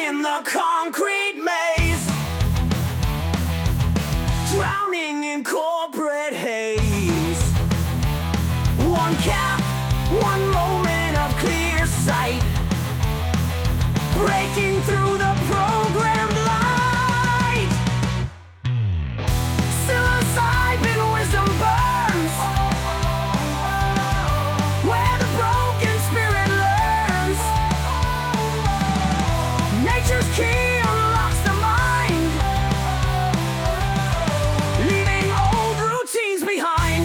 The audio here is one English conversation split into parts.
in the concrete maze, drowning in corporate haze. One cap, one moment of clear sight, breaking through the programmed light. Psilocybin wisdom burns, where the broken spirit learns. Nature's key unlocks the mind, leaving old routines behind.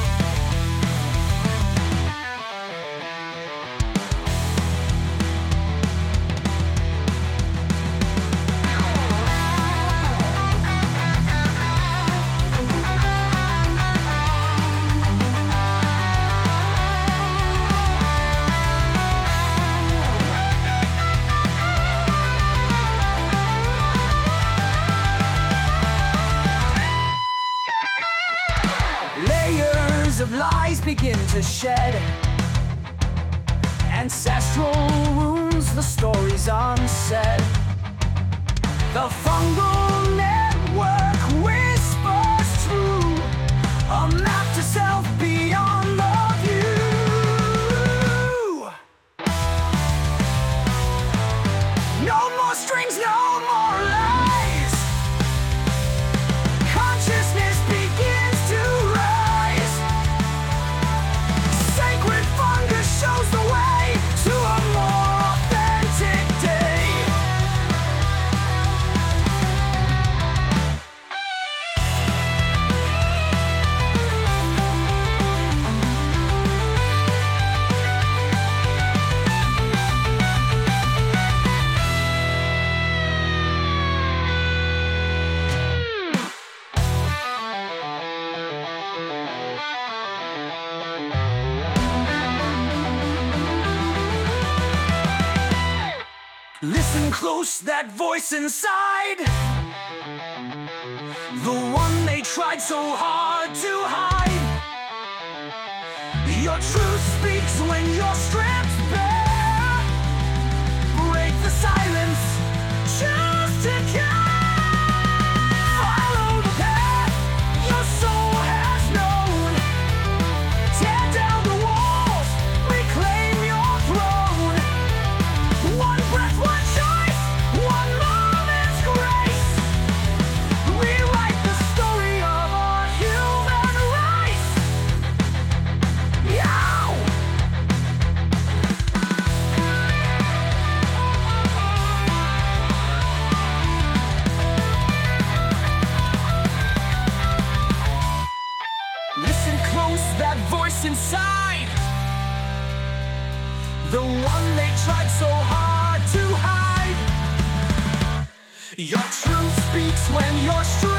Layers of lies begin to shed, ancestral wounds, the stories unsaid. The fungal network whispers true, a map to self beyond the view. No more strings, no more lies. Consciousness begins to rise. Sacred fungus shows the way to a more authentic day. Listen close, that voice inside, the one they tried so hard to hide. Your truth speaks when you're stripped bare. Break the silence, choose to care. Follow the path your soul has known. Tear down the walls, reclaim your throne. One breath, one choice, one moment's grace. Rewrite the story of our human race. Yow! Listen close, that voice inside, the one they tried so hard to hide. Your truth speaks when you're strong.